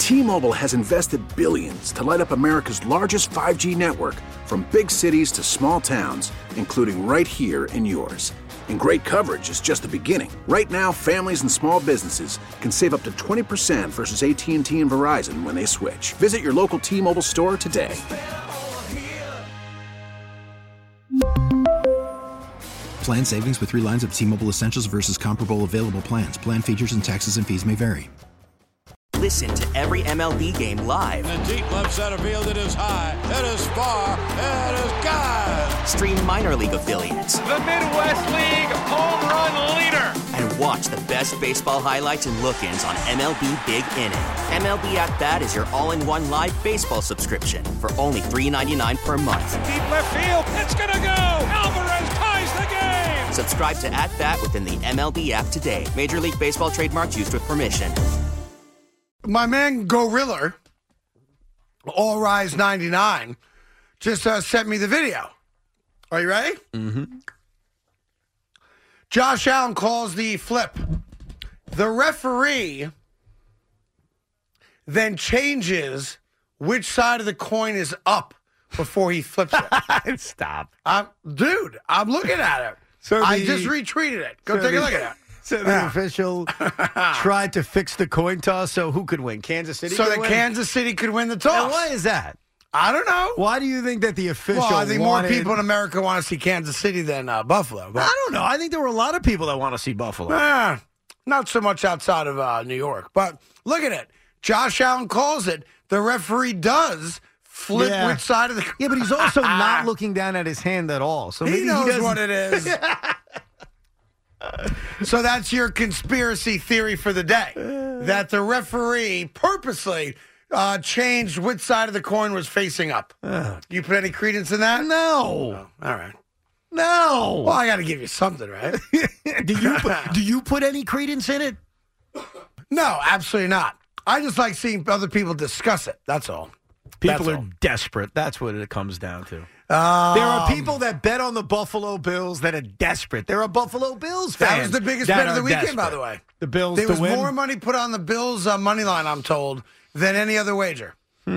T-Mobile has invested billions to light up America's largest 5G network, from big cities to small towns, including right here in yours. And great coverage is just the beginning. Right now, families and small businesses can save up to 20% versus AT&T and Verizon when they switch. Visit your local T-Mobile store today. Plan savings with 3 lines of T-Mobile Essentials versus comparable available plans. Plan features and taxes and fees may vary. Listen to every MLB game live. In the deep left center field, it is high, it is far, it is gone. Stream minor league affiliates. The Midwest League home run leader. And watch the best baseball highlights and look-ins on MLB Big Inning. MLB At Bat is your all-in-one live baseball subscription for only $3.99 per month. Deep left field, it's gonna go. Alvarez ties the game. Subscribe to At Bat within the MLB app today. Major League Baseball trademarks used with permission. My man Gorilla, All Rise 99, just sent me the video. Are you ready? Mm-hmm. Josh Allen calls the flip. The referee then changes which side of the coin is up before he flips it. Stop. Dude, I'm looking at it. So I just retweeted it. Go take a look at it. So the official tried to fix the coin toss, so who could win? Kansas City? So that Kansas City could win the toss. And why is that? I don't know. Why do you think that the official Well, I think wanted... more people in America want to see Kansas City than Buffalo. But, I don't know. I think there were a lot of people that want to see Buffalo. not so much outside of New York. But look at it. Josh Allen calls it. The referee does flip which side of the... Yeah, but he's also not looking down at his hand at all. So maybe he knows doesn't... what it is. So that's your conspiracy theory for the day. That the referee purposely changed which side of the coin was facing up. You put any credence in that? No. Oh, all right. No. Well, I got to give you something, right? Do you put any credence in it? No, absolutely not. I just like seeing other people discuss it. That's all. People are desperate. That's what it comes down to. There are people that bet on the Buffalo Bills that are desperate. There are Buffalo Bills fans. That was the biggest bet of the weekend, by the way. The Bills There to was win? more money put on the Bills money line, I'm told, than any other wager.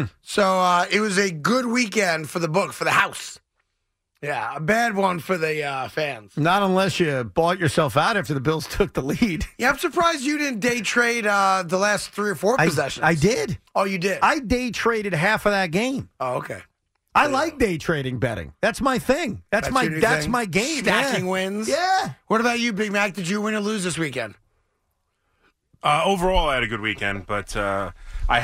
So it was a good weekend for the book, for the house. Yeah, a bad one for the fans. Not unless you bought yourself out after the Bills took the lead. Yeah, I'm surprised you didn't day trade the last 3 or 4 possessions. I did. Oh, you did? I day traded half of that game. Oh, okay. I like day trading betting. That's my thing. That's my game. Stacking wins? Yeah. What about you, Big Mac? Did you win or lose this weekend? Overall, I had a good weekend, but I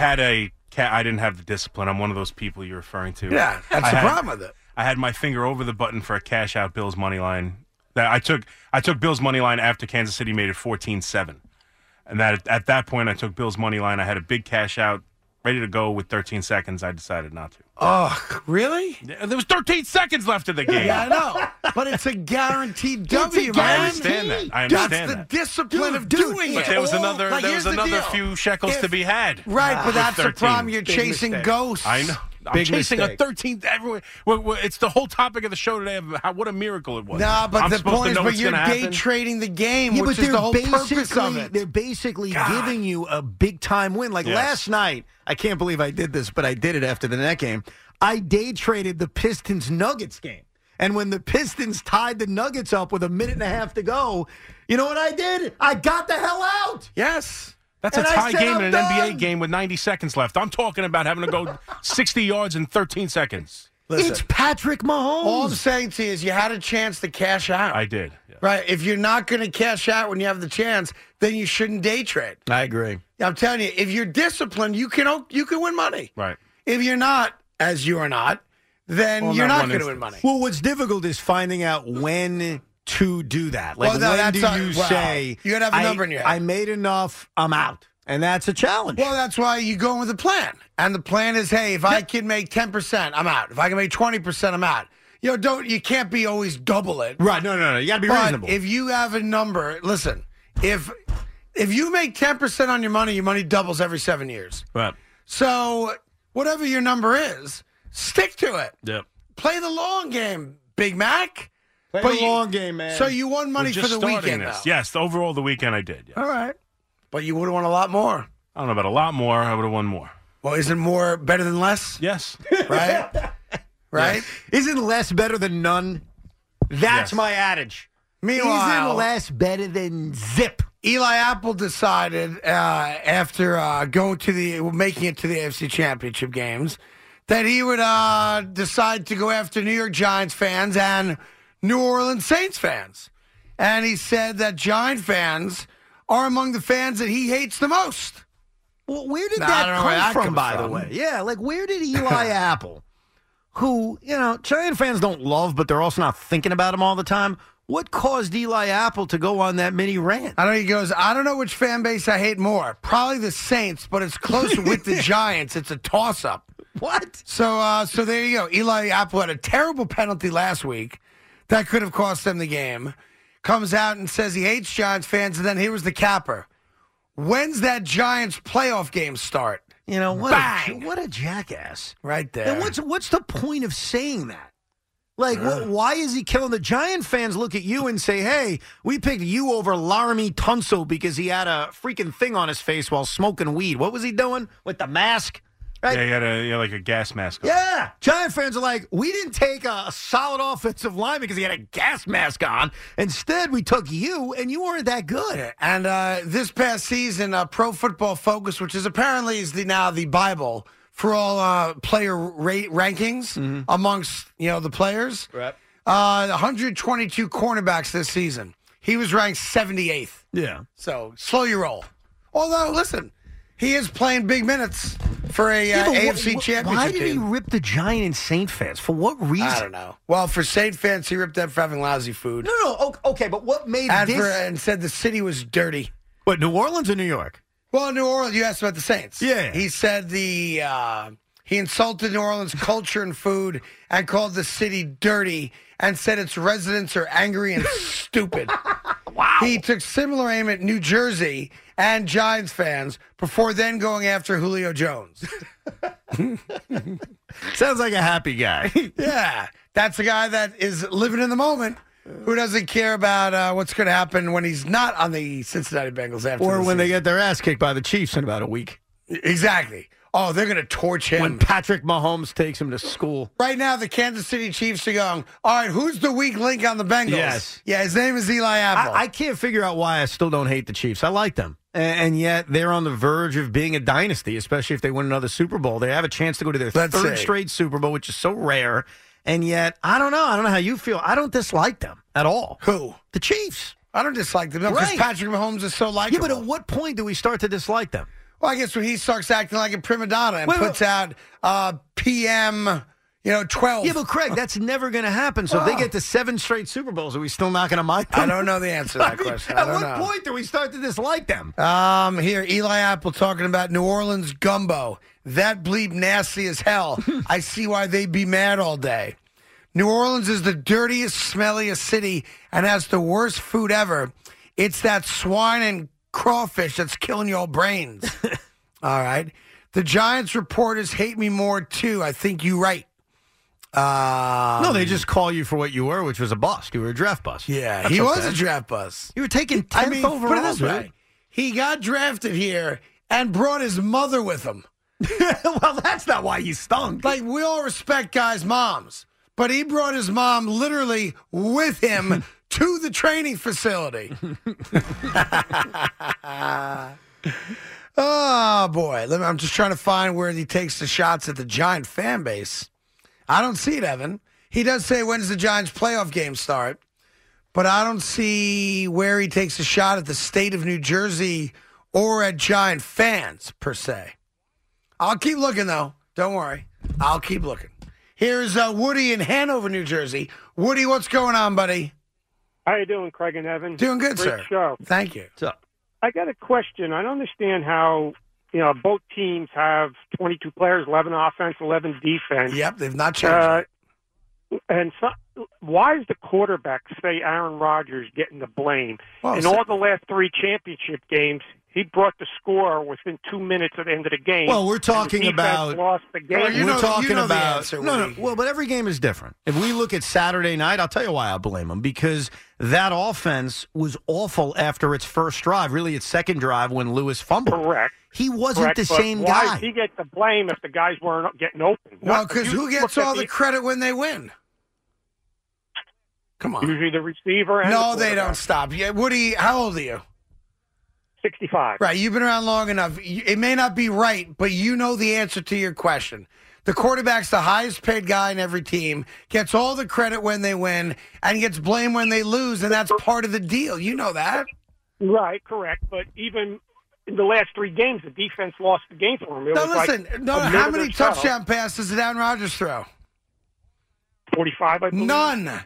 didn't have the discipline. I'm one of those people you're referring to. Yeah, that's the problem with it. I had my finger over the button for a cash out Bills money line. I took Bills money line after Kansas City made it 14-7. And that at that point I took Bills money line. I had a big cash out ready to go with 13 seconds. I decided not to. Oh, really? There was 13 seconds left in the game. Yeah, I know. But it's a guaranteed W, man. I understand that. That's the discipline of doing it. But there was another few shekels to be had. Right, but that's the 13. problem. You're chasing ghosts. I know. I'm chasing a 13th everywhere. It's the whole topic of the show today of what a miracle it was. Nah, but I'm the point is, but you're day trading the game, which is the whole purpose of it. They're basically giving you a big-time win. Like last night, I can't believe I did this, but I did it after the net game. I day traded the Pistons-Nuggets game. And when the Pistons tied the Nuggets up with 1.5 minutes to go, you know what I did? I got the hell out. Yes. That's a tie game in an NBA game with 90 seconds left. I'm talking about having to go 60 yards in 13 seconds. Listen, it's Patrick Mahomes. All I'm saying to you is you had a chance to cash out. I did. Yeah. Right. If you're not going to cash out when you have the chance, then you shouldn't day trade. I agree. I'm telling you, if you're disciplined, you can win money. Right. If you're not, as you are not, then you're not going to win money. Well, what's difficult is finding out when to do that. Like, when do you say, you got to have a number in your head. I made enough, I'm out. And that's a challenge. Well, that's why you go with a plan. And the plan is, hey, if I can make 10%, I'm out. If I can make 20%, I'm out. You can't be always double it. Right. No. You got to be reasonable. If you have a number, listen, if you make 10% on your money doubles every 7 years. Right. So whatever your number is, stick to it. Yep. Play the long game, Big Mac. Play the long game, man. So you won money for the weekend, though. Yes, overall the weekend I did. Yes. All right. But you would have won a lot more. I don't know about a lot more. I would have won more. Well, isn't more better than less? Yes. Right? Right? Isn't less better than none? That's Yes. my adage. Meanwhile, Isn't less better than zip? Eli Apple decided after making it to the AFC Championship games that he would decide to go after New York Giants fans and New Orleans Saints fans. And he said that Giant fans are among the fans that he hates the most. Well, where did I that don't know where come that from, comes by the from. way? Yeah, like where did Eli Apple, who, Giant fans don't love, but they're also not thinking about him all the time, what caused Eli Apple to go on that mini rant? I know he goes, I don't know which fan base I hate more. Probably the Saints, but it's close with the Giants. It's a toss-up. What? So there you go. Eli Apple had a terrible penalty last week that could have cost them the game. Comes out and says he hates Giants fans, and then here was the capper. When's that Giants playoff game start? What a jackass. Right there. And what's the point of saying that? Like, why is he killing the Giant fans? Look at you and say, hey, we picked you over Laramie Tunsil because he had a freaking thing on his face while smoking weed. What was he doing with the mask? Right? Yeah, he had like a gas mask on. Yeah. Giant fans are like, we didn't take a solid offensive lineman because he had a gas mask on. Instead, we took you, and you weren't that good. Yeah. And this past season, Pro Football Focus, which is apparently now the Bible for all player rankings amongst the players. Right. 122 cornerbacks this season. He was ranked 78th. Yeah. So slow your roll. Although, listen, he is playing big minutes for a AFC Championship Why did he team. rip the Giant and Saint fans? For what reason? I don't know. Well, for Saint fans, he ripped them for having lousy food. No. Okay, but what made And said the city was dirty. What, New Orleans or New York? Well, New Orleans, you asked about the Saints. Yeah. He said he insulted New Orleans culture and food and called the city dirty and said its residents are angry and stupid. Wow. He took similar aim at New Jersey and Giants fans before then going after Julio Jones. Sounds like a happy guy. Yeah. That's a guy that is living in the moment. Who doesn't care about what's going to happen when he's not on the Cincinnati Bengals after Or the when they season? get their ass kicked by the Chiefs in about a week. Exactly. Oh, they're going to torch him. When Patrick Mahomes takes him to school. Right now, the Kansas City Chiefs are going, all right, who's the weak link on the Bengals? Yes. Yeah, his name is Eli Apple. I can't figure out why I still don't hate the Chiefs. I like them. And yet they're on the verge of being a dynasty, especially if they win another Super Bowl. They have a chance to go to their third straight Super Bowl, which is so rare. And yet, I don't know. I don't know how you feel. I don't dislike them at all. Who? The Chiefs. I don't dislike them because Right. Patrick Mahomes is so likable. Yeah, but at what point do we start to dislike them? Well, I guess when he starts acting like a prima donna and Wait, puts out PM, 12. Yeah, but Craig, that's never going to happen. So if they get to 7 straight Super Bowls, are we still not going to mind them? I don't know the answer to that question. I At don't what know. point do we start to dislike them? Here, Eli Apple talking about New Orleans gumbo. That bleep nasty as hell. I see why they'd be mad all day. New Orleans is the dirtiest, smelliest city and has the worst food ever. It's that swine and crawfish that's killing your brains. All right. The Giants reporters hate me more, too. I think you're right. No, they just call you for what you were, which was a bust. You were a draft bust. Yeah, That's he was okay. a draft bust. You were taken 10th overall. Put it this dude. way. He got drafted here and brought his mother with him. Well, that's not why you stunk. Like, we all respect guys' moms, but he brought his mom literally with him to the training facility. Oh, boy. I'm just trying to find where he takes the shots at the Giant fan base. I don't see it, Evan. He does say, when does the Giants playoff game start? But I don't see where he takes a shot at the state of New Jersey or at Giant fans, per se. I'll keep looking, though. Don't worry. I'll keep looking. Here's Woody in Hanover, New Jersey. Woody, what's going on, buddy? How you doing, Craig and Evan? Doing good, Great sir. show. Thank you. So, I got a question. I don't understand how, both teams have 22 players, 11 offense, 11 defense. Yep, they've not changed. And why is the quarterback, say Aaron Rodgers, getting the blame? Well, In all the last 3 championship games, He brought the score within 2 minutes of the end of the game. Well, we're talking and the defense about lost the game. Well, the answer, no. Well, but every game is different. If we look at Saturday night, I'll tell you why I blame him, because that offense was awful after its first drive, really its second drive when Lewis fumbled. Correct. He wasn't the same why guy. Why does he get the blame if the guys weren't getting open? Well, because who gets all the credit when they win? Come on. Usually the receiver. And no, the they don't stop. Yeah, Woody, how old are you? 65. Right, you've been around long enough. It may not be right, but you know the answer to your question. The quarterback's the highest paid guy in every team, gets all the credit when they win, and gets blamed when they lose, and that's part of the deal. You know that. Right, correct. But even in the last 3 games, the defense lost the game for him. How many touchdown passes did Aaron Rodgers throw? 45, I believe.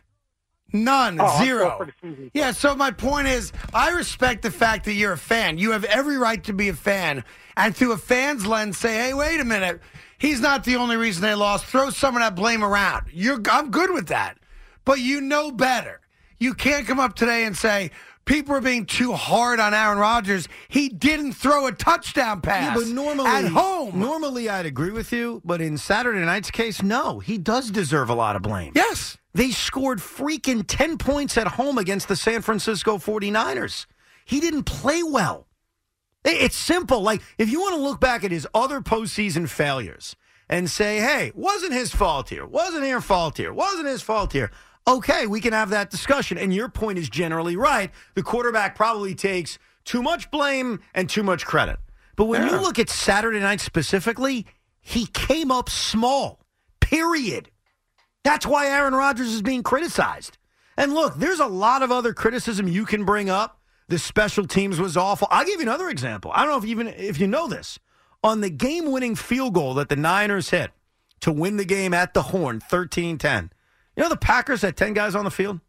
None. Oh, 0. Yeah, so my point is, I respect the fact that you're a fan. You have every right to be a fan. And through a fan's lens, say, hey, wait a minute. He's not the only reason they lost. Throw some of that blame around. I'm good with that. But you know better. You can't come up today and say, people are being too hard on Aaron Rodgers. He didn't throw a touchdown pass at home. Normally, I'd agree with you. But in Saturday night's case, no. He does deserve a lot of blame. Yes. They scored freaking 10 points at home against the San Francisco 49ers. He didn't play well. It's simple. Like, if you want to look back at his other postseason failures and say, hey, wasn't his fault here, wasn't your fault here, wasn't his fault here, okay, we can have that discussion. And your point is generally right. The quarterback probably takes too much blame and too much credit. But when you look at Saturday night specifically, he came up small, period. That's why Aaron Rodgers is being criticized. And look, there's a lot of other criticism you can bring up. The special teams was awful. I'll give you another example. I don't know if you know this. On the game-winning field goal that the Niners hit to win the game at the Horn, 13-10. You know the Packers had 10 guys on the field?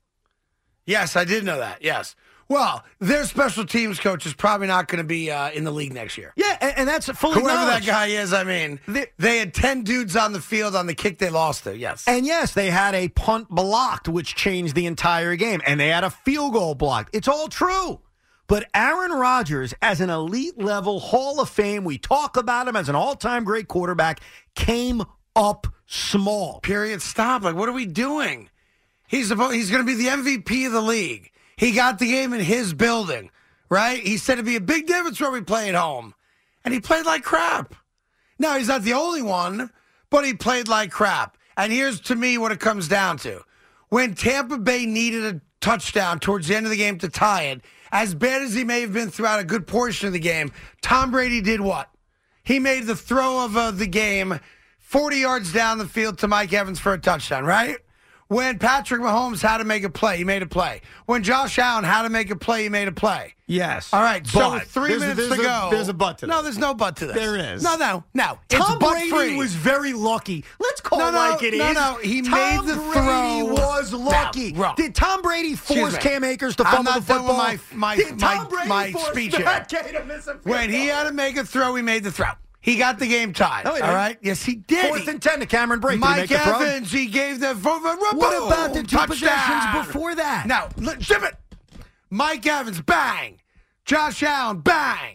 Yes, I did know that, yes. Well, their special teams coach is probably not going to be in the league next year. Yeah, and that's fully whoever that guy is, I mean, they had 10 dudes on the field on the kick they lost to, yes. And yes, they had a punt blocked, which changed the entire game, and they had a field goal blocked. It's all true. But Aaron Rodgers, as an elite-level Hall of Fame, we talk about him as an all-time great quarterback, came up small. Period. Stop. Like, what are we doing? He's going to be the MVP of the league. He got the game in his building, right? He said it'd be a big difference where we play at home. And he played like crap. Now, he's not the only one, but he played like crap. And here's, to me, what it comes down to. When Tampa Bay needed a touchdown towards the end of the game to tie it, as bad as he may have been throughout a good portion of the game, Tom Brady did what? He made the throw of the game 40 yards down the field to Mike Evans for a touchdown, right? When Patrick Mahomes had to make a play, he made a play. When Josh Allen had to make a play, he made a play. Yes. All right, so but 3 minutes to go. There's a but to this. No, there's no but to this. There is. No. Tom Brady free. was very lucky. Let's call it like it is. No, he Tom made the Brady throw. was lucky. No, Did Tom Brady force Cam Akers to fumble the football? I'm not done with my speech here. When he had to make a throw, he made the throw. He got the game tied. No, all right? Yes, he did. 4th and 10 to Cameron Brate. Mike Evans, he gave the what about the 2 possessions before that? No, zip it. Mike Evans, bang. Josh Allen, bang.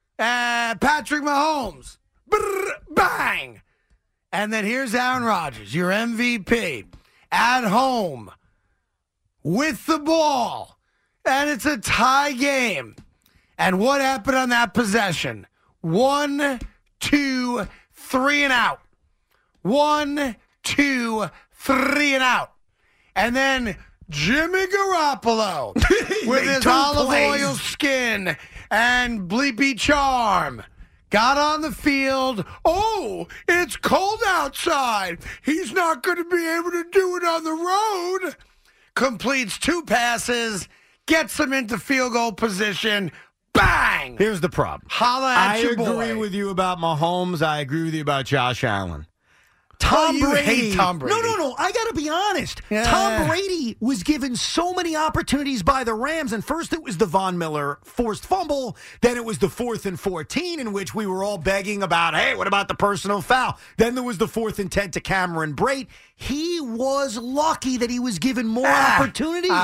Patrick Mahomes, bang. And then here's Aaron Rodgers, your MVP, at home with the ball. And it's a tie game. And what happened on that possession? 1, 2, 3 and out. 1, 2, 3 and out. And then Jimmy Garoppolo with his olive oil skin and bleepy charm got on the field. Oh, it's cold outside. He's not going to be able to do it on the road. Completes 2 passes, gets him into field goal position. Bang! Here's the problem. Holla at your boy. I agree with you about Mahomes. I agree with you about Josh Allen. You hate Tom Brady. No. I got to be honest. Yeah. Tom Brady was given so many opportunities by the Rams, and first it was the Von Miller forced fumble. Then it was the 4th and 14 in which we were all begging about, hey, what about the personal foul? Then there was the 4th and 10 to Cameron Brate. He was lucky that he was given more opportunities.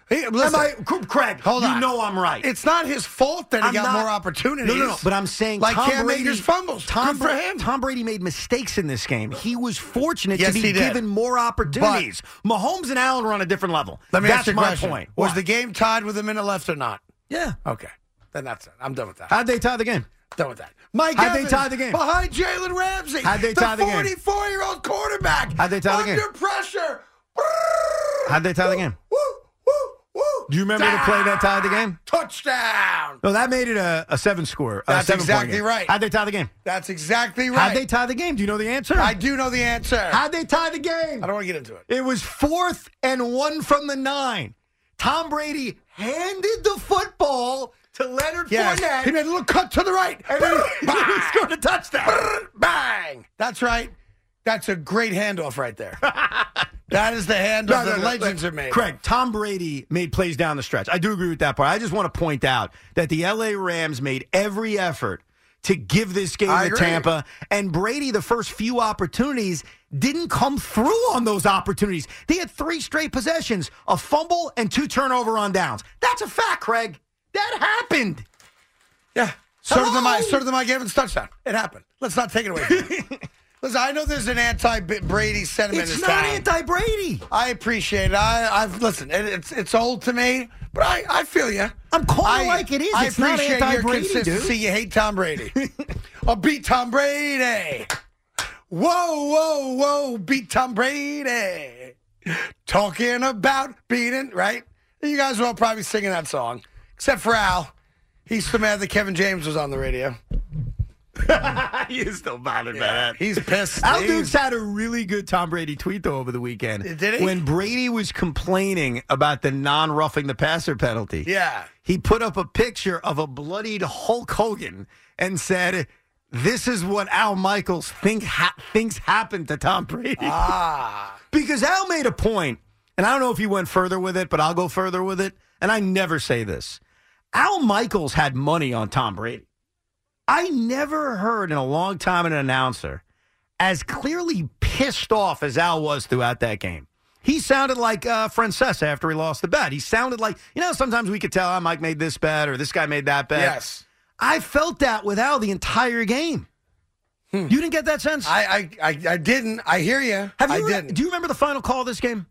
Craig, hold on. You know I'm right. It's not his fault that he got more opportunities. No. But I'm saying like Tom Cam Brady, Akers fumbles. Good for him. Tom Brady made mistakes in this game. He was fortunate to be he did. given more opportunities. But Mahomes and Allen are on a different level. Let me That's ask you a my question. point. Was the game tied with a minute left or not? Yeah. Okay. Then that's it. I'm done with that. How'd they tie the game? Done with that. Mike How'd Evans they tie the game? behind Jalen Ramsey. How'd they tie the game? The 44-year-old quarterback. How'd they tie the game? Under pressure. How'd they tie the game? Woo. Do you remember the play that tied the game? Touchdown. No, that made it a 7 score. That's exactly game. right. How'd they tie the game? That's exactly right. How'd they tie the game? Do you know the answer? I do know the answer. How'd they tie the game? I don't want to get into it. It was 4th and 1 from the 9. Tom Brady handed the football to Leonard Fournette. He made a little cut to the right. And then he scored a touchdown. Bang. That's right. That's a great handoff right there. That is the handoff that legends are made. Craig, Tom Brady made plays down the stretch. I do agree with that part. I just want to point out that the L.A. Rams made every effort to give this game to Tampa. And Brady, the first few opportunities, didn't come through on those opportunities. They had 3 straight possessions, a fumble, and 2 turnover on downs. That's a fact, Craig. That happened. Yeah. So did the Mike Evans touchdown. It happened. Let's not take it away from him. Listen, I know there's an anti-Brady sentiment in this town. It's not anti-Brady. I appreciate it. Listen, it's old to me, but I feel you. I'm calling it like it is. I it's not appreciate anti-Brady, your consistency. dude. You hate Tom Brady. I'll beat Tom Brady. Whoa, beat Tom Brady. Talking about beating, right? You guys are all probably singing that song, except for Al. He's still mad that Kevin James was on the radio. You're still bothered by that. He's pissed. Al Dukes had a really good Tom Brady tweet, though, over the weekend. Did he? When Brady was complaining about the non-roughing the passer penalty. Yeah. He put up a picture of a bloodied Hulk Hogan and said, "This is what Al Michaels thinks happened to Tom Brady." Because Al made a point, and I don't know if he went further with it, but I'll go further with it, and I never say this. Al Michaels had money on Tom Brady. I never heard in a long time an announcer as clearly pissed off as Al was throughout that game. He sounded like Francesa after he lost the bet. He sounded like, sometimes we could tell Mike made this bet or this guy made that bet. Yes. I felt that with Al the entire game. You didn't get that sense? I didn't. I hear you. I didn't. Do you remember the final call of this game?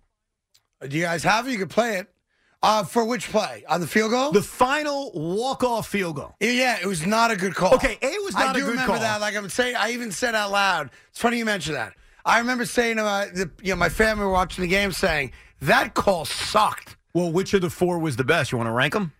Do you guys have it? You could play it. For which play? On the field goal? The final walk-off field goal. Yeah, it was not a good call. Okay, it was not a good call. I do remember that. Like I'm saying, I even said out loud. It's funny you mentioned that. I remember saying to my family were watching the game saying, that call sucked. Well, which of the 4 was the best? You want to rank them?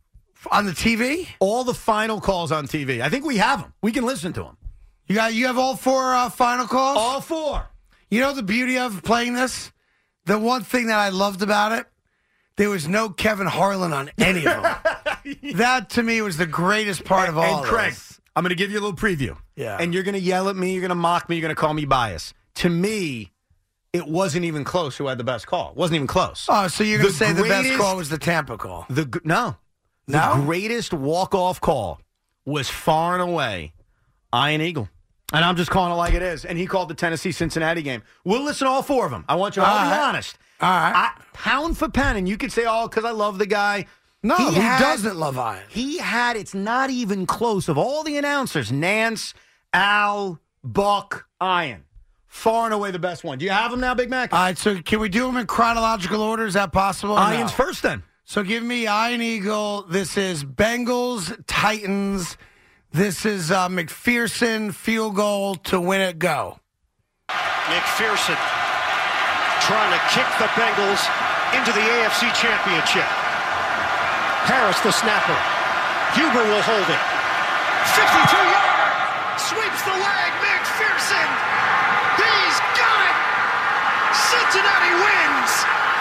On the TV? All the final calls on TV. I think we have them. We can listen to them. You have all 4 final calls? All 4. You know the beauty of playing this? The one thing that I loved about it? There was no Kevin Harlan on any of them. That, to me, was the greatest part of all And Craig, this. I'm going to give you a little preview. Yeah. And you're going to yell at me, you're going to mock me, you're going to call me biased. To me, it wasn't even close who had the best call. It wasn't even close. Oh, so you're going to say the best call was the Tampa call? No. The greatest walk-off call was far and away Ian Eagle. And I'm just calling it like it is. And he called the Tennessee-Cincinnati game. We'll listen to all 4 of them. I want you all to be honest. All right. Pound for pound, and you could say, because I love the guy. No, who doesn't love Ian? It's not even close. Of all the announcers, Nance, Al, Buck, Ian. Far and away the best one. Do you have them now, Big Mac? All right, so can we do them in chronological order? Is that possible? Ian's first, then. So give me Ian Eagle. This is Bengals, Titans. This is McPherson, field goal to win it, go. McPherson trying to kick the Bengals into the AFC Championship. Harris, the snapper. Huber will hold it. 52-yard. Sweeps the leg. McPherson. He's got it. Cincinnati wins.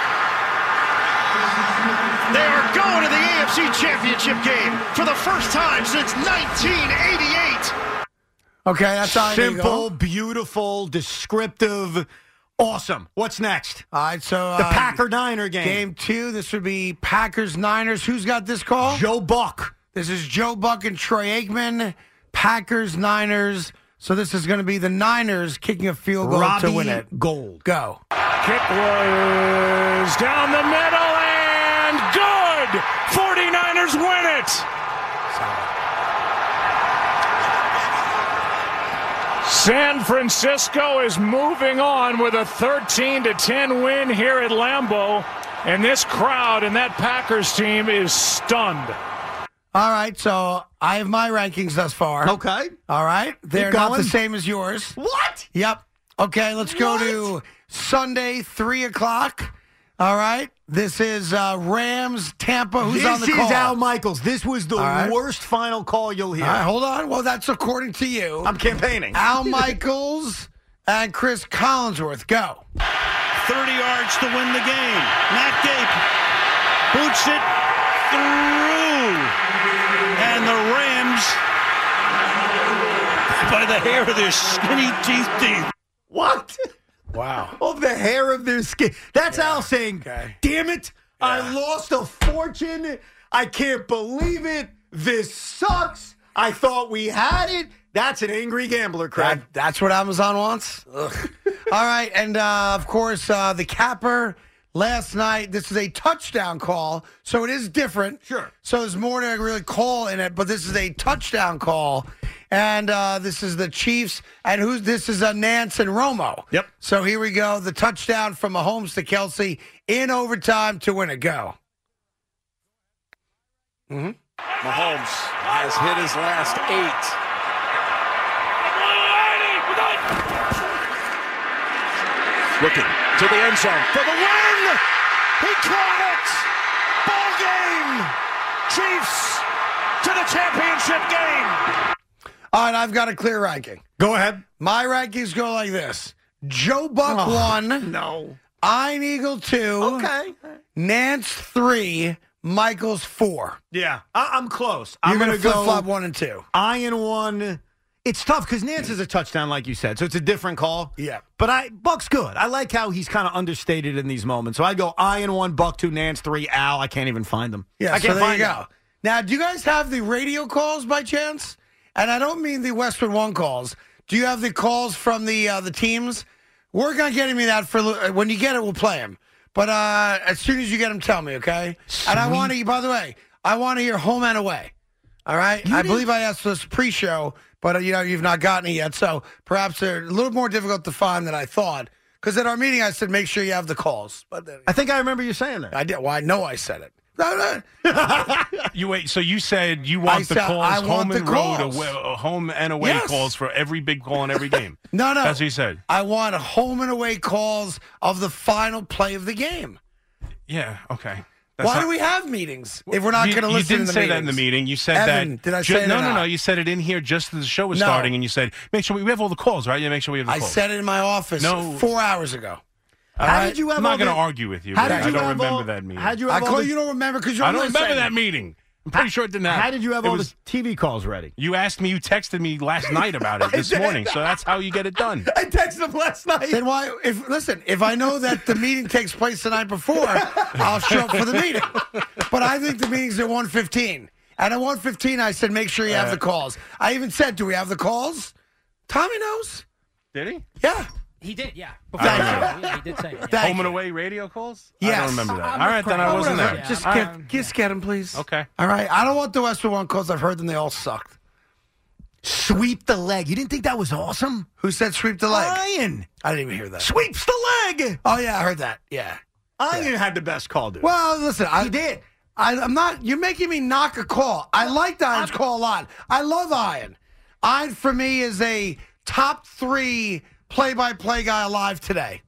They are going to the AFC Championship game for the first time since 1988. Okay, that's Ian Eagle. Simple, beautiful, descriptive. Awesome. What's next? All right, so the Packer-Niner game. Game 2, this would be Packers-Niners. Who's got this call? Joe Buck. This is Joe Buck and Troy Aikman. Packers-Niners. So this is going to be the Niners kicking a field goal to win it. Gold. Go. Kick was down the middle, and And good! 49ers win it! San Francisco is moving on with a 13-10 win here at Lambeau. And this crowd and that Packers team is stunned. All right, so I have my rankings thus far. Okay. All right. They're not the same as yours. What? Yep. Okay, let's go to Sunday, 3 o'clock. All right. This is Rams, Tampa. Who's on the call? This is Al Michaels. This was the worst final call you'll hear. All right, hold on. Well, that's according to you. I'm campaigning. Al Michaels and Chris Collinsworth. Go. 30 yards to win the game. Matt Gape boots it through. And the Rams, by the hair of their skinny teeth. What? Wow. Of the hair of their skin. That's Al saying, damn it, I lost a fortune. I can't believe it. This sucks. I thought we had it. That's an angry gambler, Craig. That's what Amazon wants? Ugh. All right, and of course, the capper last night, this is a touchdown call, so it is different. Sure. So there's more to really call in it, but this is a touchdown call. And this is the Chiefs, and this is Nance and Romo. Yep. So here we go, the touchdown from Mahomes to Kelsey in overtime to win it. Go. Mahomes has hit his last 8. Looking to the end zone for the win. He caught it. Ball game. Chiefs to the championship game. All right, I've got a clear ranking. Go ahead. My rankings go like this. Joe Buck 1. No. Iron Eagle 2. Okay. Nance 3. Michaels 4. Yeah, I'm close. You're I'm going going to to go flip-flop 1 and 2. Iron 1. It's tough because Nance is a touchdown, like you said, so it's a different call. Yeah. But Buck's good. I like how he's kind of understated in these moments. So I go Iron 1, Buck 2, Nance 3, Al. I can't even find them. Yeah, I can't so there find you them. go. Now, do you guys have the radio calls by chance? And I don't mean the Westwood One calls. Do you have the calls from the teams? Work on getting me that for when you get it. We'll play them. But as soon as you get them, tell me, okay? Sweet. And I want to. By the way, I want to hear home and away. All right. I believe I asked for this pre-show, but you've not gotten it yet. So perhaps they're a little more difficult to find than I thought. Because at our meeting, I said make sure you have the calls. But I think I remember you saying that. I did. Well, I know I said it. So you said you want the calls home and road, home and away calls for every big call in every game. No. That's what you said. I want home and away calls of the final play of the game. Yeah, okay. Why do we have meetings if we're not going to listen to the meetings? You didn't say that in the meeting. You said Evan, that. Did I say that? No. You said it in here just as the show was starting, and you said, make sure we have all the calls, right? Yeah, make sure we have the calls. I said it in my office 4 hours ago. How did you have I'm not going to argue with you. I don't remember that meeting. You don't remember because you're I don't remember that meeting. I'm pretty sure it didn't happen. How did you have all the TV calls ready? You asked me. You texted me last night about it this morning. So that's how you get it done. I texted him last night. Then why? If I know that the meeting takes place the night before, I'll show up for the meeting. But I think the meeting's at 1:15. And at 1:15, I said, make sure you have the calls. I even said, do we have the calls? Tommy knows. Did he? Yeah. He did, yeah. He did say it. Home and away radio calls? Yes. I don't remember that. All right, then I wasn't there. Just get him, please. Okay. All right. I don't want the Westwood One calls. I've heard them. They all sucked. Sweep the leg. You didn't think that was awesome? Who said sweep the leg? Ian. I didn't even hear that. Sweeps the leg. Oh, yeah, I heard that. Yeah. Ian had the best call, dude. Well, listen. He did. I'm not. You're making me knock a call. I like Ian's call a lot. I love Ian. Ian, for me, is a top 3 play-by-play guy alive today.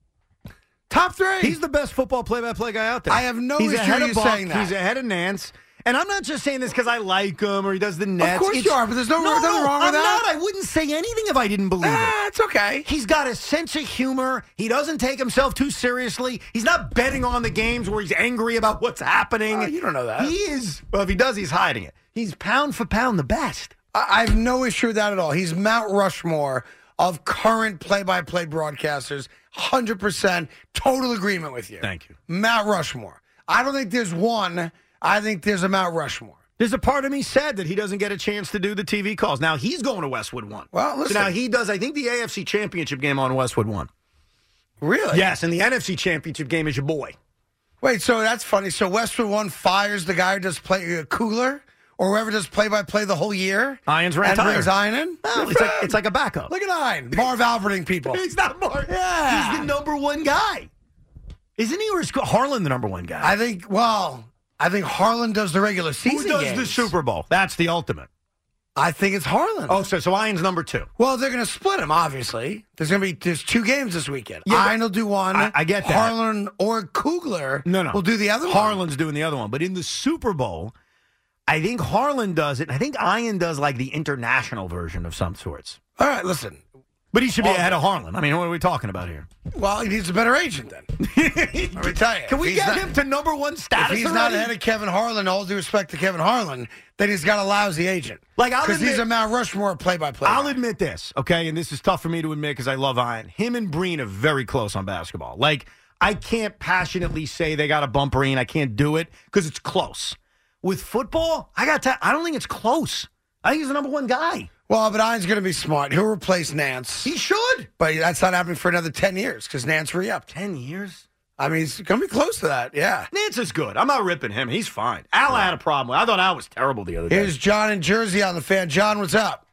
Top 3. He's the best football play-by-play guy out there. I have no issue with you saying that. He's ahead of Nance. And I'm not just saying this because I like him or he does the Nets. Of course you are, but there's nothing wrong with that. I'm not. I wouldn't say anything if I didn't believe it. It's okay. He's got a sense of humor. He doesn't take himself too seriously. He's not betting on the games where he's angry about what's happening. You don't know that. He is. Well, if he does, he's hiding it. He's pound for pound the best. I have no issue with that at all. He's Mount Rushmore of current play-by-play broadcasters. 100% total agreement with you. Thank you. Mount Rushmore. I don't think there's one. I think there's a Mount Rushmore. There's a part of me sad that he doesn't get a chance to do the TV calls. Now, he's going to Westwood One. Well, listen. So now he does, I think, the AFC Championship game on Westwood One. Really? Yes, and the NFC Championship game is your boy. Wait, so that's funny. So Westwood One fires the guy who does Kugler or whoever does play-by-play the whole year? Ian's and retired. brings Ian in? No, it's like a backup. Look at Ian. Marv Alberting people. He's not Marv. Yeah. He's the number one guy. Isn't he, or is Harlan the number one guy? I think Harlan does the regular season Who does games. the Super Bowl? That's the ultimate. I think it's Harlan. Oh, so Ian's number 2. Well, they're going to split him, obviously. There's 2 games this weekend. Yeah, Ian will do one. I get that. Harlan or Kugler will do the other one. Harlan's doing the other one. But in the Super Bowl, I think Harlan does it. I think Ian does like the international version of some sorts. All right, listen. But he should be ahead of Harlan. I mean, what are we talking about here? Well, he needs a better agent then. Let me tell you. Can we get him to number 1 status? If he's not ahead of Kevin Harlan, all due respect to Kevin Harlan, then he's got a lousy agent. Because he's a Mount Rushmore play-by-play. I'll admit this, okay? And this is tough for me to admit because I love Ian. Him and Breen are very close on basketball. Like, I can't passionately say they got a bump Breen. I can't do it because it's close. With football, I don't think it's close. I think he's the number 1 guy. Well, but Ian's going to be smart. He'll replace Nance. He should. But that's not happening for another 10 years because Nance re-upped. 10 years? I mean, he's going to be close to that, yeah. Nance is good. I'm not ripping him. He's fine. Al had a problem with it. I thought Al was terrible the other day. Here's John in Jersey on the Fan. John, what's up?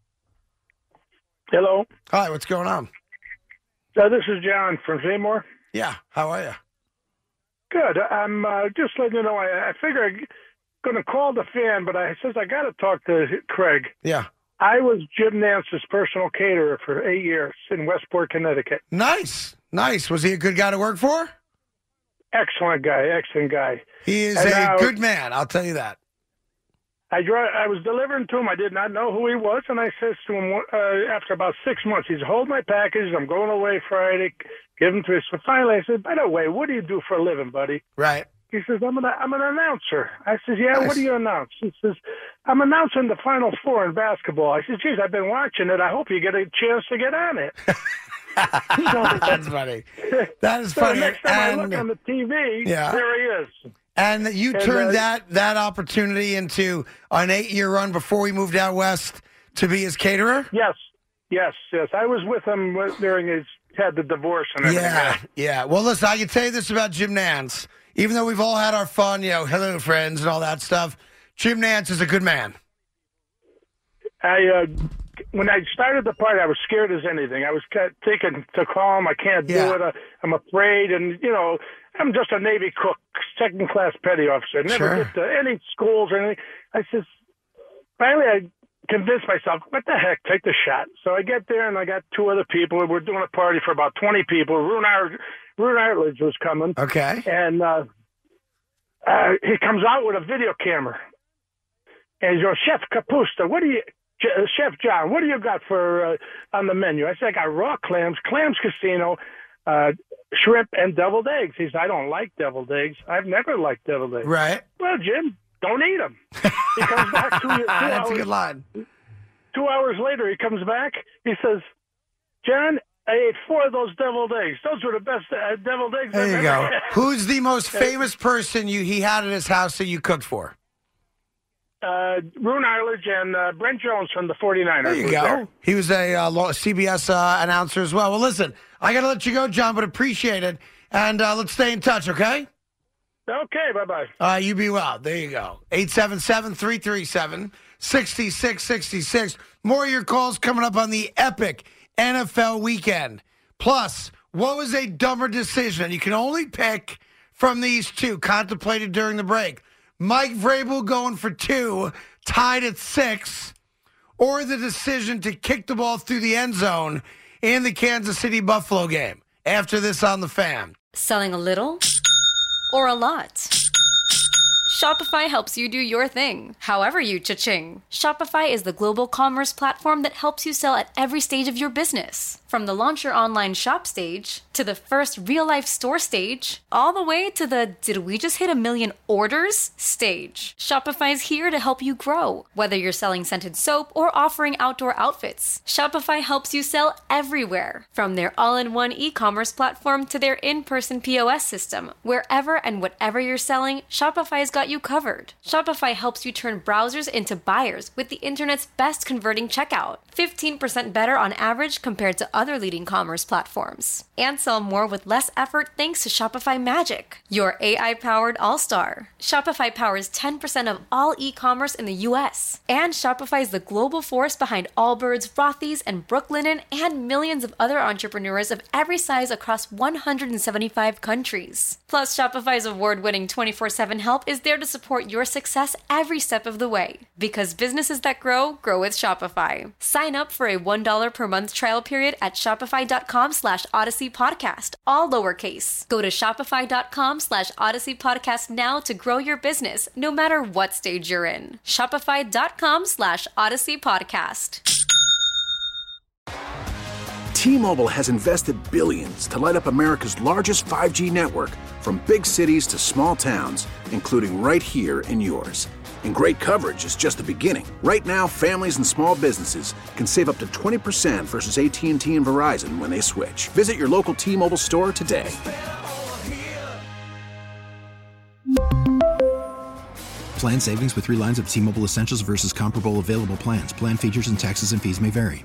Hello. Hi, what's going on? This is John from Seymour. Yeah, how are you? Good. I'm just letting you know, I figure I'm going to call the Fan, but I got to talk to Craig. Yeah. I was Jim Nance's personal caterer for 8 years in Westport, Connecticut. Nice. Was he a good guy to work for? Excellent guy. He is a good man, I'll tell you that. I was delivering to him. I did not know who he was, and I says to him after about 6 months, he said, hold my package. I'm going away Friday. Give him to him. So finally, I said, by the way, what do you do for a living, buddy? Right. He says, I'm an announcer. I says, yeah, Nice. What do you announce? He says, I'm announcing the Final Four in basketball. I says, geez, I've been watching it. I hope you get a chance to get on it. That's funny. That is funny. The next time I look on the TV, there he is. And you turned that opportunity into an 8-year run before we moved out west to be his caterer? Yes. I was with him during had the divorce and everything. Yeah. Well, listen, I can tell you this about Jim Nance. Even though we've all had our fun, hello, friends, and all that stuff, Jim Nance is a good man. When I started the party, I was scared as anything. I was thinking to call him, I can't do it. I'm afraid. And, I'm just a Navy cook, second-class petty officer. Never get to any schools or anything. I says, finally, I convinced myself, what the heck, take the shot. So I get there, and I got 2 other people. We're doing a party for about 20 people. Rune Arledge was coming. Okay. And he comes out with a video camera. And he goes, Chef Capusta, Chef John, what do you got for on the menu? I said, I got raw clams Casino, shrimp, and deviled eggs. He said, I don't like deviled eggs. I've never liked deviled eggs. Right. Well, Jim, don't eat them. He comes back 2 hours. That's a good line. 2 hours later, he comes back. He says, John, I ate 4 of those deviled eggs. Those were the best deviled eggs There I've you ever go. had. Who's the most famous person he had at his house that you cooked for? Rune Arledge and Brent Jones from the 49ers. There you go. There. He was a CBS announcer as well. Well, listen, I got to let you go, John, but appreciate it. And let's stay in touch, okay? Okay, bye-bye. You be well. There you go. 877-337-6666. More of your calls coming up on the epic NFL weekend. Plus, what was a dumber decision? You can only pick from these 2 contemplated during the break. Mike Vrabel going for 2, tied at 6, or the decision to kick the ball through the end zone in the Kansas City Buffalo game. After this on the Fan. Selling a little or a lot? Shopify helps you do your thing, however you cha-ching. Shopify is the global commerce platform that helps you sell at every stage of your business. From the launch your online shop stage, to the first real-life store stage, all the way to the did we just hit 1 million orders stage. Shopify's here to help you grow. Whether you're selling scented soap or offering outdoor outfits, Shopify helps you sell everywhere. From their all-in-one e-commerce platform to their in-person POS system, wherever and whatever you're selling, Shopify's got you covered. Shopify helps you turn browsers into buyers with the internet's best converting checkout. 15% better on average compared to other leading commerce platforms. And sell more with less effort thanks to Shopify Magic, your AI-powered all-star. Shopify powers 10% of all e-commerce in the U.S. And Shopify is the global force behind Allbirds, Rothy's, and Brooklinen, and millions of other entrepreneurs of every size across 175 countries. Plus, Shopify's award-winning 24/7 help is there to support your success every step of the way. Because businesses that grow, grow with Shopify. Sign up for a $1 per month trial period at shopify.com/Odyssey Podcast, all lowercase. Go to shopify.com/Odyssey Podcast now to grow your business, no matter what stage you're in. Shopify.com/Odyssey Podcast. T-Mobile has invested billions to light up America's largest 5G network, from big cities to small towns, including right here in yours. And great coverage is just the beginning. Right now, families and small businesses can save up to 20% versus AT&T and Verizon when they switch. Visit your local T-Mobile store today. Plan savings with 3 lines of T-Mobile Essentials versus comparable available plans. Plan features and taxes and fees may vary.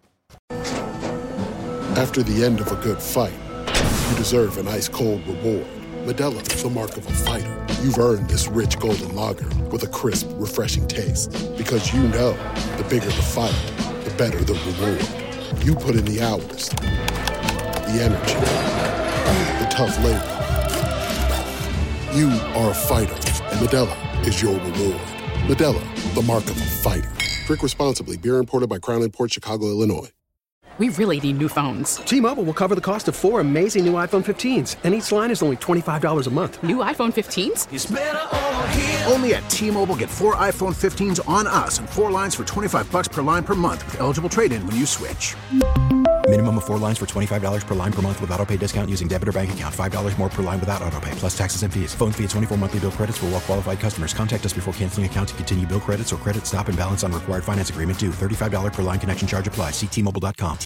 After the end of a good fight, you deserve an ice-cold reward. Modelo is the mark of a fighter. You've earned this rich golden lager with a crisp, refreshing taste. Because you know, the bigger the fight, the better the reward. You put in the hours, the energy, the tough labor. You are a fighter, and Modelo is your reward. Modelo, the mark of a fighter. Drink responsibly. Beer imported by Crown Imports, Chicago, Illinois. We really need new phones. T-Mobile will cover the cost of 4 amazing new iPhone 15s, and each line is only $25 a month. New iPhone 15s? It's better over here. Only at T-Mobile, get 4 iPhone 15s on us and 4 lines for $25 per line per month with eligible trade-in when you switch. Minimum of 4 lines for $25 per line per month with autopay discount using debit or bank account. $5 more per line without autopay, plus taxes and fees. Phone fee at 24 monthly bill credits for well-qualified customers. Contact us before canceling account to continue bill credits or credit stop and balance on required finance agreement due. $35 per line connection charge applies. See T-Mobile.com.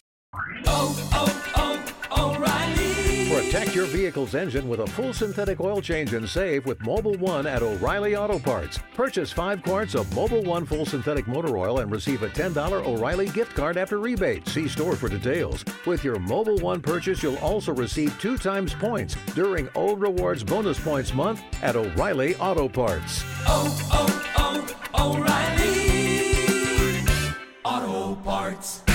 O'Reilly. Protect your vehicle's engine with a full synthetic oil change and save with Mobil 1 at O'Reilly Auto Parts. Purchase 5 quarts of Mobil 1 full synthetic motor oil and receive a $10 O'Reilly gift card after rebate. See store for details. With your Mobil 1 purchase, you'll also receive 2 times points during O Rewards Bonus Points Month at O'Reilly Auto Parts. O'Reilly Auto Parts.